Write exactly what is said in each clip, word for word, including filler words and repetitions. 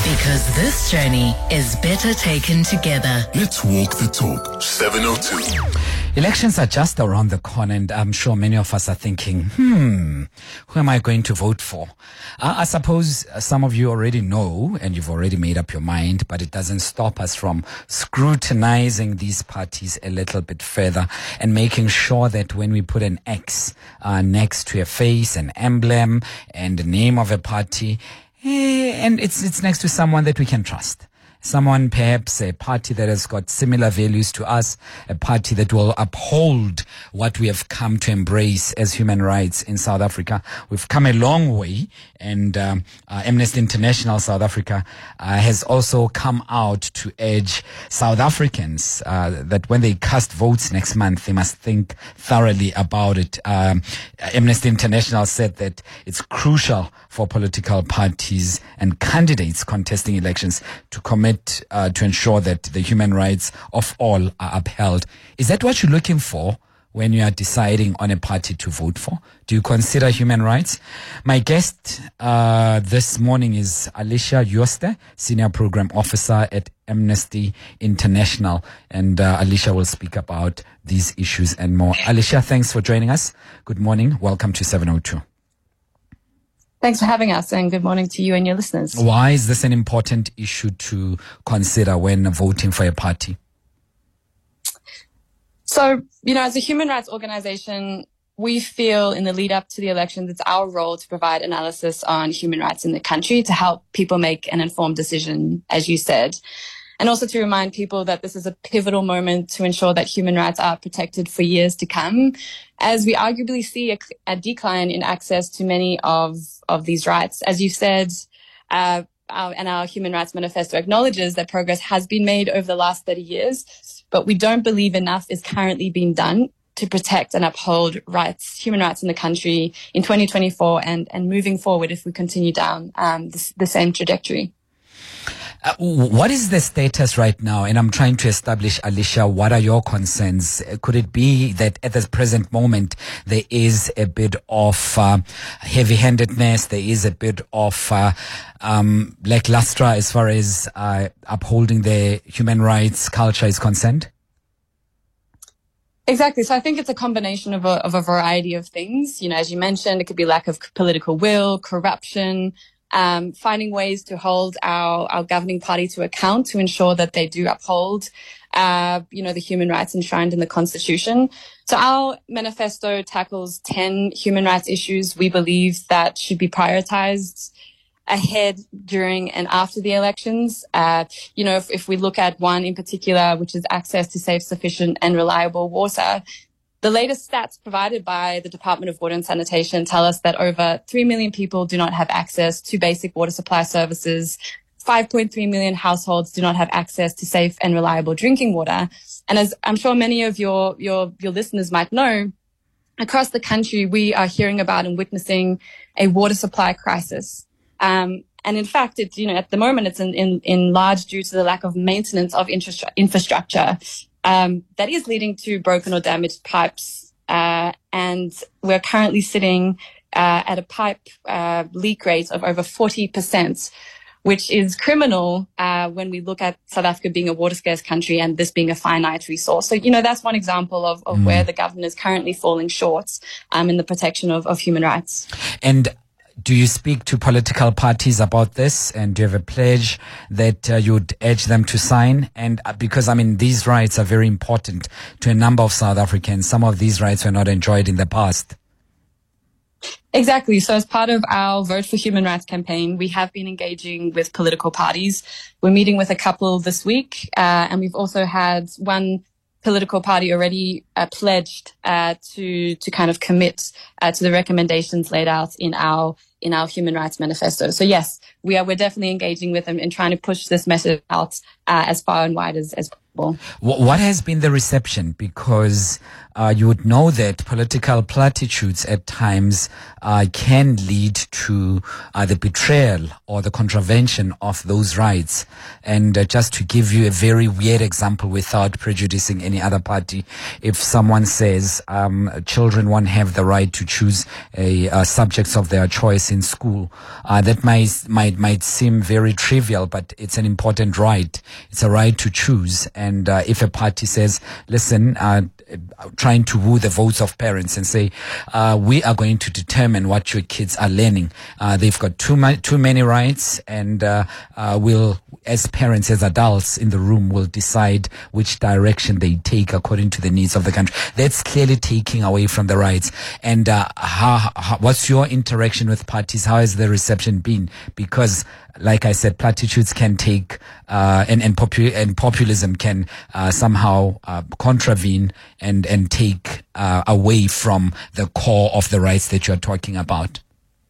Because this journey is better taken together. Let's walk the talk. seven oh two. Elections are just around the corner, and I'm sure many of us are thinking, hmm, who am I going to vote for? Uh, I suppose some of you already know, and you've already made up your mind, but it doesn't stop us from scrutinizing these parties a little bit further and making sure that when we put an X uh, next to a face, an emblem, and the name of a party, eh, and it's it's next to someone that we can trust. Someone, perhaps a party that has got similar values to us, a party that will uphold what we have come to embrace as human rights in South Africa. We've come a long way, and um, uh, Amnesty International South Africa uh, has also come out to urge South Africans uh, that when they cast votes next month, they must think thoroughly about it. Um, Amnesty International said that it's crucial for political parties and candidates contesting elections to commit Uh, to ensure that the human rights of all are upheld. Is that what you're looking for when you are deciding on a party to vote for? Do you consider human rights? My guest uh, this morning is Alicia Jooste, Senior Program Officer at Amnesty International. And uh, Alicia will speak about these issues and more. Alicia, thanks for joining us. Good morning. Welcome to seven oh two. Thanks for having us, and good morning to you and your listeners. Why is this an important issue to consider when voting for a party? So, you know, as a human rights organization, we feel in the lead up to the elections, it's our role to provide analysis on human rights in the country to help people make an informed decision, as you said. And also to remind people that this is a pivotal moment to ensure that human rights are protected for years to come, as we arguably see a, a decline in access to many of, of these rights. As you said, uh, our, and our Human Rights Manifesto acknowledges that progress has been made over the last thirty years, but we don't believe enough is currently being done to protect and uphold rights, human rights in the country in twenty twenty-four and, and moving forward if we continue down um, the, the same trajectory. Uh, what is the status right now? And I'm trying to establish, Alicia, what are your concerns? Could it be that at this present moment, there is a bit of uh, heavy-handedness, there is a bit of uh, um, lackluster as far as uh, upholding the human rights culture is concerned? Exactly. So I think it's a combination of a, of a variety of things. You know, as you mentioned, it could be lack of political will, corruption, Um, finding ways to hold our, our governing party to account to ensure that they do uphold, uh, you know, the human rights enshrined in the Constitution. So our manifesto tackles ten human rights issues we believe that should be prioritized ahead, during, and after the elections. Uh, you know, if, if we look at one in particular, which is access to safe, sufficient, and reliable water, the latest stats provided by the Department of Water and Sanitation tell us that over three million people do not have access to basic water supply services. five point three million households do not have access to safe and reliable drinking water. And as I'm sure many of your, your, your listeners might know, across the country, we are hearing about and witnessing a water supply crisis. Um, and in fact, it's, you know, at the moment, it's in, in, in large due to the lack of maintenance of infrastructure. Um, that is leading to broken or damaged pipes, uh, and we're currently sitting uh, at a pipe uh, leak rate of over forty percent, which is criminal uh, when we look at South Africa being a water scarce country and this being a finite resource. So, you know, that's one example of, of mm. where the government is currently falling short um, in the protection of, of human rights. And do you speak to political parties about this, and do you have a pledge that uh, you'd urge them to sign? And uh, because, I mean, these rights are very important to a number of South Africans. Some of these rights were not enjoyed in the past. Exactly. So as part of our Vote for Human Rights campaign, we have been engaging with political parties. We're meeting with a couple this week, uh, and we've also had one political party already uh, pledged uh, to to kind of commit uh, to the recommendations laid out in our in our Human Rights Manifesto. So yes, we are we're definitely engaging with them and trying to push this message out uh, as far and wide as, as possible. What has been the reception? Because uh, you would know that political platitudes at times uh, can lead to uh, the betrayal or the contravention of those rights. And uh, just to give you a very weird example without prejudicing any other party, if someone says um, children won't have the right to choose a, a subjects of their choice in school, uh, that might, might, might seem very trivial, but it's an important right. It's a right to choose. And uh, if a party says, listen, uh, trying to woo the votes of parents and say, uh, we are going to determine what your kids are learning. Uh, they've got too, ma- too many rights, and uh, uh, we'll, as parents, as adults in the room, will decide which direction they take according to the needs of the country. That's clearly taking away from the rights. And uh, how, how, what's your interaction with parties? How has the reception been? Because, like I said, platitudes can take, uh, and, and, popu- and populism can uh, somehow uh, contravene and, and take uh, away from the core of the rights that you're talking about.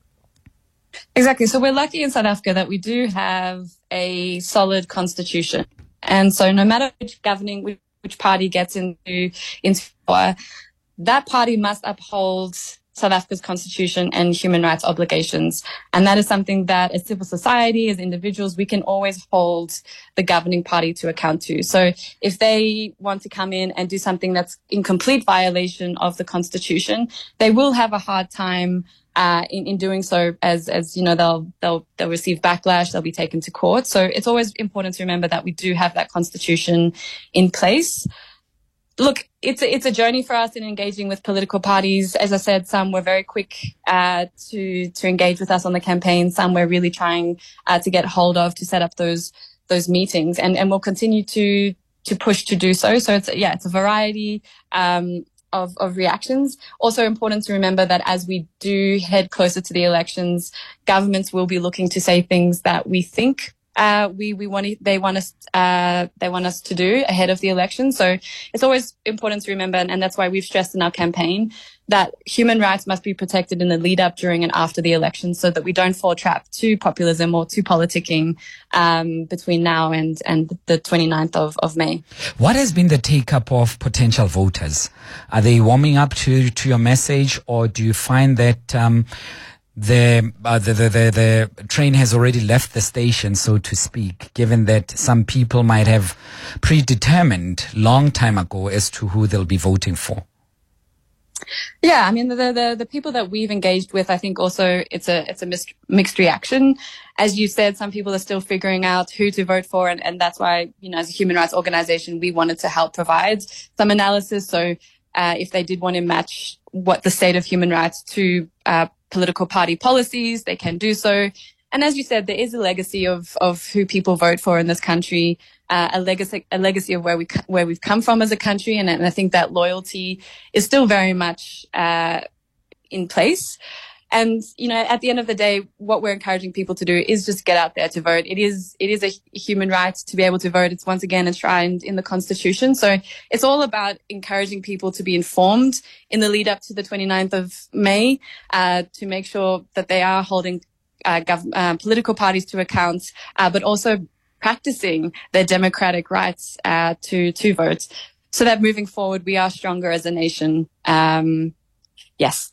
Exactly. So we're lucky in South Africa that we do have a solid constitution. And so no matter which governing, which, which party gets into, into power, that party must uphold South Africa's constitution and human rights obligations. And that is something that as civil society, as individuals, we can always hold the governing party to account to. So if they want to come in and do something that's in complete violation of the constitution, they will have a hard time uh, in, in doing so, as, as, you know, they'll, they'll, they'll receive backlash, they'll be taken to court. So it's always important to remember that we do have that constitution in place. Look, it's a, it's a journey for us in engaging with political parties. As I said, some were very quick uh, to to engage with us on the campaign. Some we're really trying uh, to get hold of to set up those those meetings, and and we'll continue to to push to do so. So it's yeah, it's a variety um, of of reactions. Also important to remember that as we do head closer to the elections, governments will be looking to say things that we think Uh, we, we want, they want us, uh, they want us to do ahead of the election. So it's always important to remember, and, and that's why we've stressed in our campaign that human rights must be protected in the lead up, during and after the election, so that we don't fall trap to populism or to politicking, um, between now and, and the twenty-ninth of, of May. What has been the take up of potential voters? Are they warming up to, to your message, or do you find that, um, The, uh, the, the, the, the train has already left the station, so to speak, given that some people might have predetermined long time ago as to who they'll be voting for? Yeah, I mean, the, the, the people that we've engaged with, I think also it's a, it's a mixed, mixed reaction. As you said, some people are still figuring out who to vote for. And, and that's why, you know, as a human rights organization, we wanted to help provide some analysis. So, uh, if they did want to match what the state of human rights to, uh, political party policies, they can do so. And as you said, there is a legacy of, of who people vote for in this country, uh, a legacy, a legacy of where we, where we've come from as a country. And, and I think that loyalty is still very much, uh, in place. And, you know, at the end of the day, what we're encouraging people to do is just get out there to vote. It is, it is a human right to be able to vote. It's once again enshrined in the Constitution. So it's all about encouraging people to be informed in the lead up to the twenty-ninth of May, uh, to make sure that they are holding, uh, gov- uh political parties to account, uh, but also practicing their democratic rights, uh, to, to vote, so that moving forward, we are stronger as a nation. Um, yes.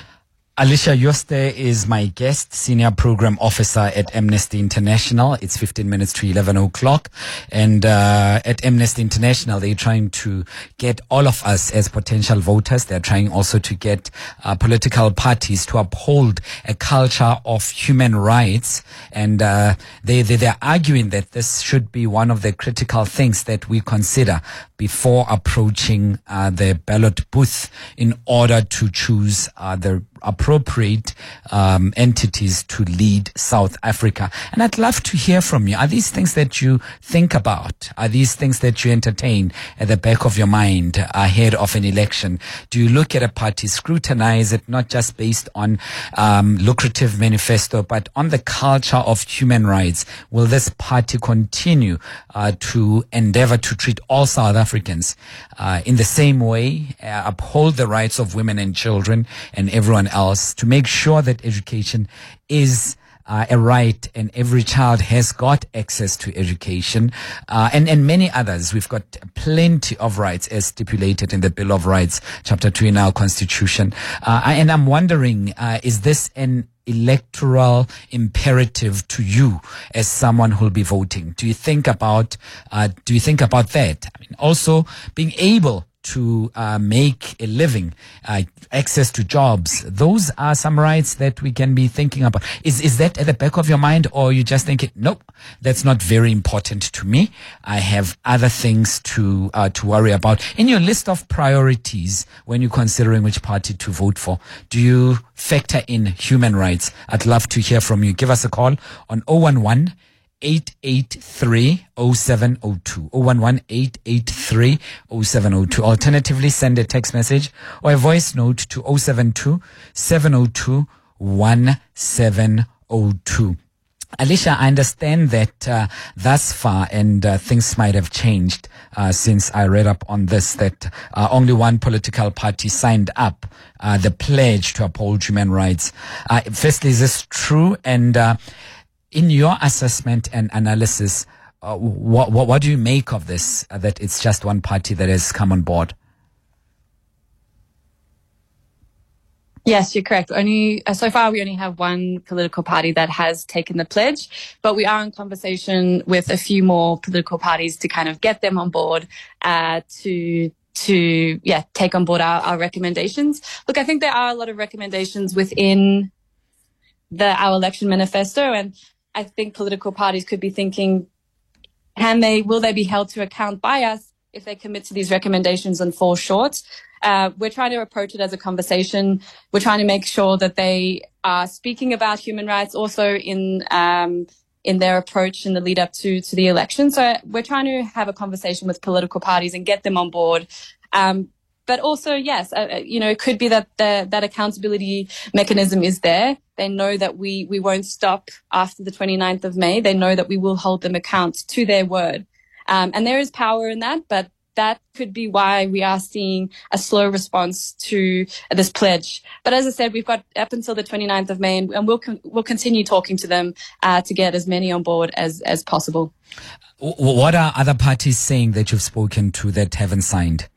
Alicia Jooste is my guest, Senior Program Officer at Amnesty International. It's fifteen minutes to eleven o'clock. And uh, at Amnesty International, they're trying to get all of us as potential voters. They're trying also to get uh, political parties to uphold a culture of human rights. And uh, they, they, they're arguing that this should be one of the critical things that we consider before approaching uh, the ballot booth in order to choose uh, the appropriate um, entities to lead South Africa. And I'd love to hear from you. Are these things that you think about? Are these things that you entertain at the back of your mind ahead of an election? Do you look at a party, scrutinize it, not just based on um, lucrative manifesto, but on the culture of human rights? Will this party continue uh, to endeavor to treat all South Africans uh, in the same way, uh, uphold the rights of women and children and everyone else, to make sure that education is uh, a right, and every child has got access to education, uh, and, and many others. We've got plenty of rights as stipulated in the Bill of Rights, Chapter two in our Constitution. Uh, and I'm wondering, uh, is this an electoral imperative to you as someone who'll be voting? Do you think about, uh, do you think about that? I mean, also being able to uh, make a living, uh, access to jobs. Those are some rights that we can be thinking about. Is is that at the back of your mind, or you just thinking, nope, that's not very important to me. I have other things to uh, to worry about. In your list of priorities, when you're considering which party to vote for, do you factor in human rights? I'd love to hear from you. Give us a call on zero one one, eight eight three, zero seven zero two. zero one one, eight eight three, zero seven zero two. Alternatively, send a text message or a voice note to zero seven two, seven zero two, one seven zero two. Alicia, I understand that uh, thus far, and uh, things might have changed uh, since I read up on this, that uh, only one political party signed up uh, the pledge to uphold human rights. Uh, firstly, is this true? And uh, in your assessment and analysis, uh, what, what what do you make of this, uh, that it's just one party that has come on board? Yes, you're correct. Only uh, so far we only have one political party that has taken the pledge, but we are in conversation with a few more political parties to kind of get them on board uh, to to yeah take on board our, our recommendations. Look, I think there are a lot of recommendations within the our election manifesto, and I think political parties could be thinking, can they, will they be held to account by us if they commit to these recommendations and fall short? Uh, we're trying to approach it as a conversation. We're trying to make sure that they are speaking about human rights also in, um, in their approach in the lead up to, to the election. So we're trying to have a conversation with political parties and get them on board. Um, But also, yes, uh, you know, it could be that the, that accountability mechanism is there. They know that we, we won't stop after the twenty-ninth of May. They know that we will hold them account to their word. Um, and there is power in that, but that could be why we are seeing a slow response to this pledge. But as I said, we've got up until the twenty-ninth of May, and, and we'll con- we'll continue talking to them uh, to get as many on board as, as possible. What are other parties saying that you've spoken to that haven't signed?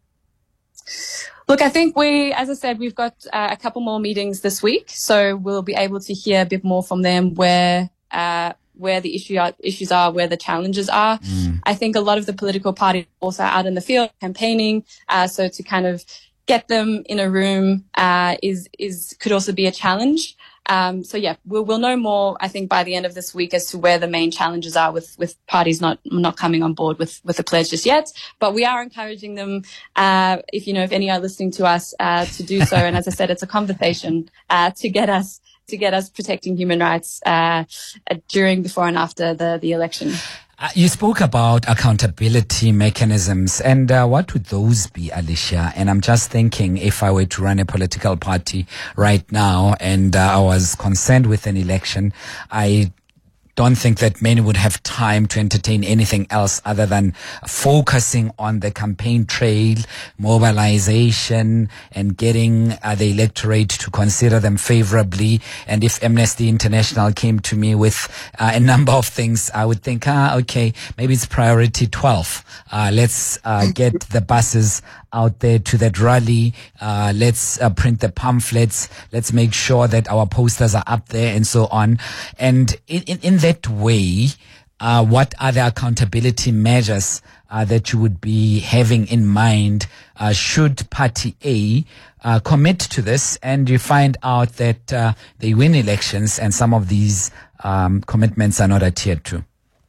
Look, I think we, as I said, we've got uh, a couple more meetings this week, so we'll be able to hear a bit more from them where uh, where the issue are, issues are, where the challenges are. Mm. I think a lot of the political parties are also out in the field campaigning, uh, so to kind of get them in a room uh, is is could also be a challenge. Um, so yeah, we'll, we'll know more, I think, by the end of this week as to where the main challenges are with, with parties not, not coming on board with, with the pledge just yet. But we are encouraging them, uh, if, you know, if any are listening to us, uh, to do so. And as I said, it's a conversation, uh, to get us, to get us protecting human rights, uh, during, before and after the, the election. Uh, you spoke about accountability mechanisms, and uh, what would those be, Alicia? And I'm just thinking, if I were to run a political party right now and uh, I was concerned with an election, I don't think that many would have time to entertain anything else other than focusing on the campaign trail, mobilization, and getting uh, the electorate to consider them favorably. And if Amnesty International came to me with uh, a number of things, I would think, ah, okay, maybe it's priority twelve. Uh, let's uh, get the buses out there to that rally. Uh, let's uh, print the pamphlets. Let's make sure that our posters are up there and so on. And in, in, in that way, uh, what are the accountability measures uh, that you would be having in mind uh, should Party A uh, commit to this and you find out that uh, they win elections and some of these um, commitments are not adhered to?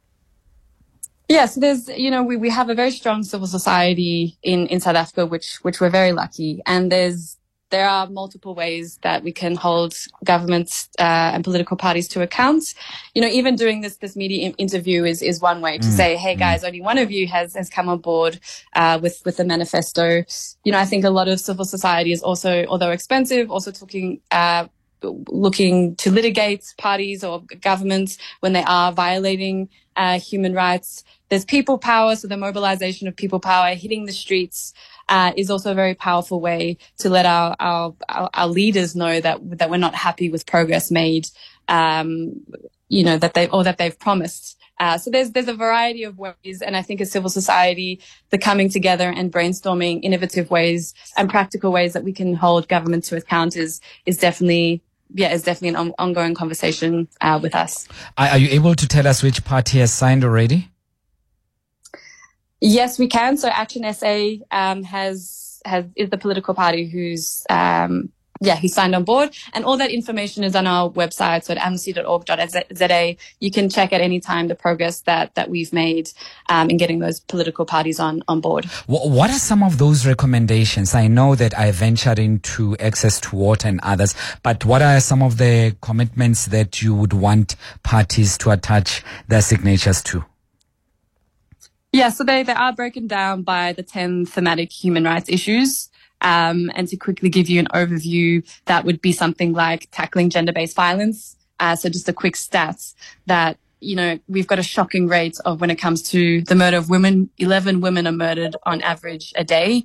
Yes, there's, you know, we, we have a very strong civil society in, in South Africa, which, which we're very lucky. And there's, there are multiple ways that we can hold governments, uh, and political parties to account. You know, even doing this, this media interview is, is one way to mm. say, hey guys, mm. only one of you has, has come on board, uh, with, with the manifesto. You know, I think a lot of civil society is also, although expensive, also talking, uh, looking to litigate parties or governments when they are violating uh, human rights. There's people power, so the mobilization of people power, hitting the streets, uh, is also a very powerful way to let our, our, our, our leaders know that, that we're not happy with progress made um, you know, that they or that they've promised. Uh, so there's there's a variety of ways, and I think as civil society, the coming together and brainstorming innovative ways and practical ways that we can hold government to account is is definitely yeah is definitely an on- ongoing conversation uh, with us. Are, are you able to tell us which party has signed already? Yes, we can. So Action S A um, has has is the political party who's um, yeah who signed on board, and all that information is on our website, so at amnesty dot org dot z a. You can check at any time the progress that that we've made um, in getting those political parties on on board. What are some of those recommendations? I know that I ventured into access to water and others, but what are some of the commitments that you would want parties to attach their signatures to? Yeah, so they, they are broken down by the ten thematic human rights issues. Um, and to quickly give you an overview, that would be something like tackling gender-based violence. Uh, so just a quick stats that, you know, we've got a shocking rate of when it comes to the murder of women. eleven women are murdered on average a day.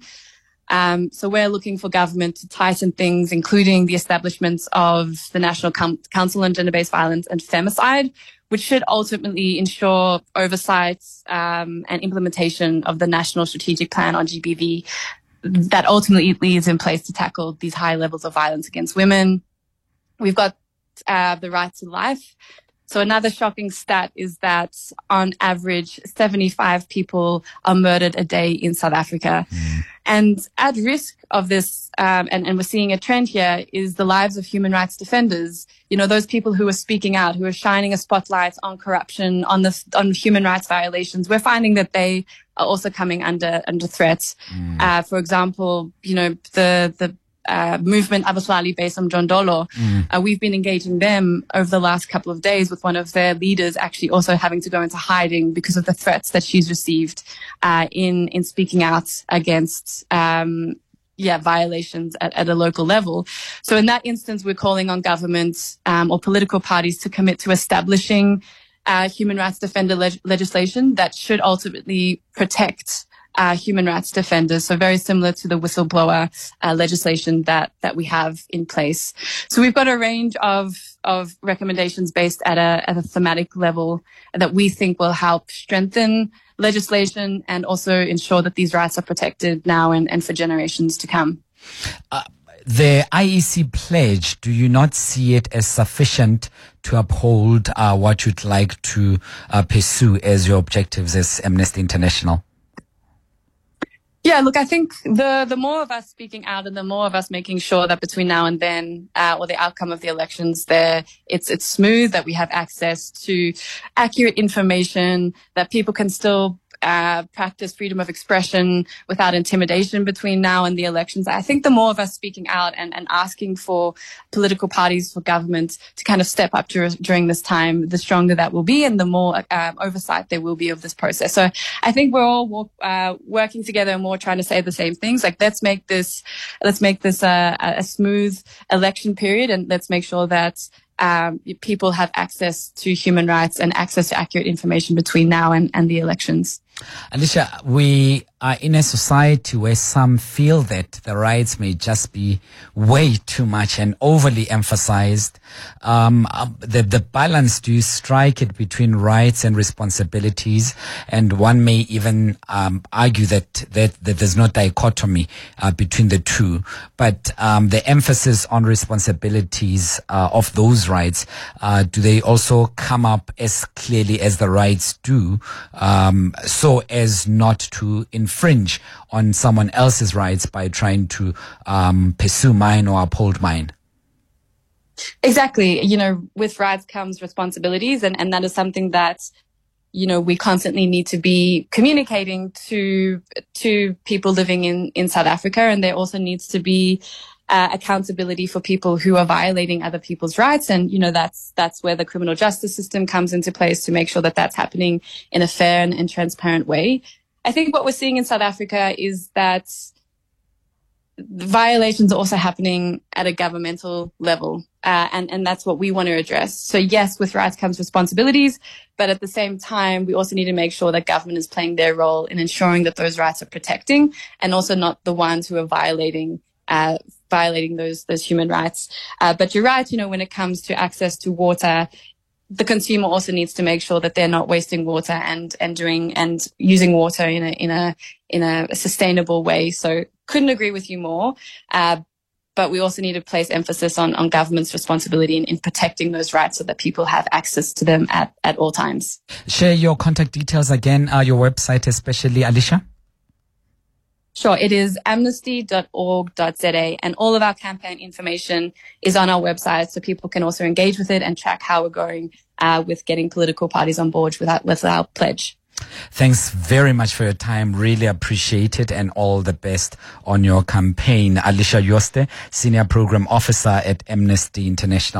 Um, so we're looking for government to tighten things, including the establishments of the National Com- Council on Gender-Based Violence and Femicide, which should ultimately ensure oversight um, and implementation of the National Strategic Plan on G B V that ultimately is in place to tackle these high levels of violence against women. We've got uh, the right to life. So another shocking stat is that on average, seventy-five people are murdered a day in South Africa. Mm. And at risk of this, um, and, and we're seeing a trend here, is the lives of human rights defenders. You know, those people who are speaking out, who are shining a spotlight on corruption, on the on human rights violations. We're finding that they are also coming under under threat. Mm. Uh, for example, you know, the the Uh, movement Abahlali based on John Dolo. Mm. Uh, we've been engaging them over the last couple of days, with one of their leaders actually also having to go into hiding because of the threats that she's received uh, in in speaking out against um, yeah violations at, at a local level. So in that instance, we're calling on government um, or political parties to commit to establishing uh, human rights defender leg- legislation that should ultimately protect Uh, human rights defenders, so very similar to the whistleblower uh, legislation that that we have in place. So we've got a range of of recommendations based at a at a thematic level that we think will help strengthen legislation and also ensure that these rights are protected now and, and for generations to come. Uh, the I E C pledge, do you not see it as sufficient to uphold uh, what you'd like to uh, pursue as your objectives as Amnesty International? Yeah, look, I think the the more of us speaking out and the more of us making sure that between now and then, uh, or the outcome of the elections, there it's it's smooth, that we have access to accurate information, that people can still uh, practice freedom of expression without intimidation between now and the elections. I think the more of us speaking out and, and asking for political parties, for government to kind of step up dur- during this time, the stronger that will be and the more uh, oversight there will be of this process. So I think we're all uh, working together and we're trying to say the same things. Like, let's make this, let's make this a, a smooth election period, and let's make sure that Um, people have access to human rights and access to accurate information between now and, and the elections. Alicia, we are in a society where some feel that the rights may just be way too much and overly emphasized. Um, the, the balance, do you strike it between rights and responsibilities? And one may even um, argue that, that, that there's no dichotomy uh, between the two. But um, the emphasis on responsibilities uh, of those rights, uh, do they also come up as clearly as the rights do, um, so as not to infringe on someone else's rights by trying to um, pursue mine or uphold mine? Exactly. You know, with rights comes responsibilities, and, and that is something that, you know, we constantly need to be communicating to to people living in, in South Africa, and there also needs to be Uh, accountability for people who are violating other people's rights. And, you know, that's, that's where the criminal justice system comes into place to make sure that that's happening in a fair and, and transparent way. I think what we're seeing in South Africa is that violations are also happening at a governmental level. Uh, and, and that's what we want to address. So yes, with rights comes responsibilities, but at the same time, we also need to make sure that government is playing their role in ensuring that those rights are protecting, and also not the ones who are violating uh, violating those those human rights. Uh, but you're right, you know, when it comes to access to water, the consumer also needs to make sure that they're not wasting water and and doing and using water in a in a in a sustainable way. So couldn't agree with you more. Uh, but we also need to place emphasis on on government's responsibility in, in protecting those rights so that people have access to them at, at all times. Share your contact details again, uh, your website especially, Alicia. Sure, it is amnesty dot org dot z a, and all of our campaign information is on our website, so people can also engage with it and track how we're going uh, with getting political parties on board with our, with our pledge. Thanks very much for your time. Really appreciate it, and all the best on your campaign. Alicia Jooste, Senior Program Officer at Amnesty International.